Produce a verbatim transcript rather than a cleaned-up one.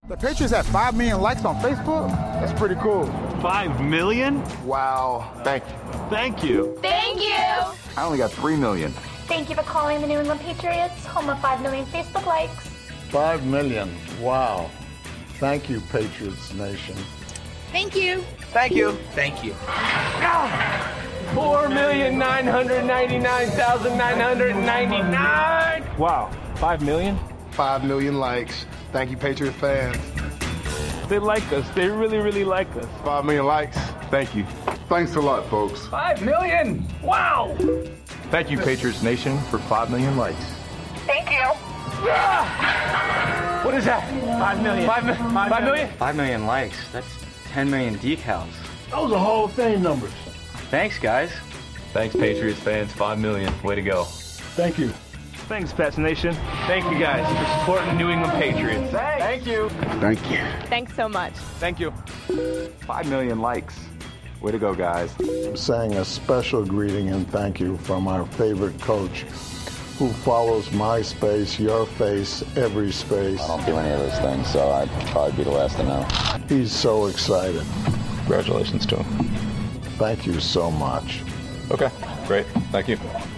The Patriots have five million likes on Facebook? That's pretty cool. Five million? Wow. Thank you. Thank you. Thank you. I only got three million. Thank you for calling the New England Patriots, home of five million Facebook likes. Five million. Wow. Thank you, Patriots Nation. Thank you. Thank you. Thank you. Four million nine hundred ninety-nine thousand nine hundred ninety-nine. Wow. Five million? Five million likes. Thank you, Patriot fans. They like us. They really, really like us. Five million likes. Thank you. Thanks a lot, folks. Five million. Wow. Thank you, Patriots Nation, for five million likes. Thank you. Ah! What is that? Five million. Five, mi- five, five million? Five million likes. That's ten million decals. Those are Hall of Fame numbers. Thanks, guys. Thanks, Patriots fans. Five million. Way to go. Thank you. Thanks, Pats Nation. Thank you guys for supporting the New England Patriots. Thank you. Thank you. Thanks so much. Thank you. Five million likes. Way to go, guys. I'm saying a special greeting and thank you from our favorite coach who follows my space, your face, every space. I don't do any of those things, so I'd probably be the last to know. He's so excited. Congratulations to him. Thank you so much. Okay, great. Thank you.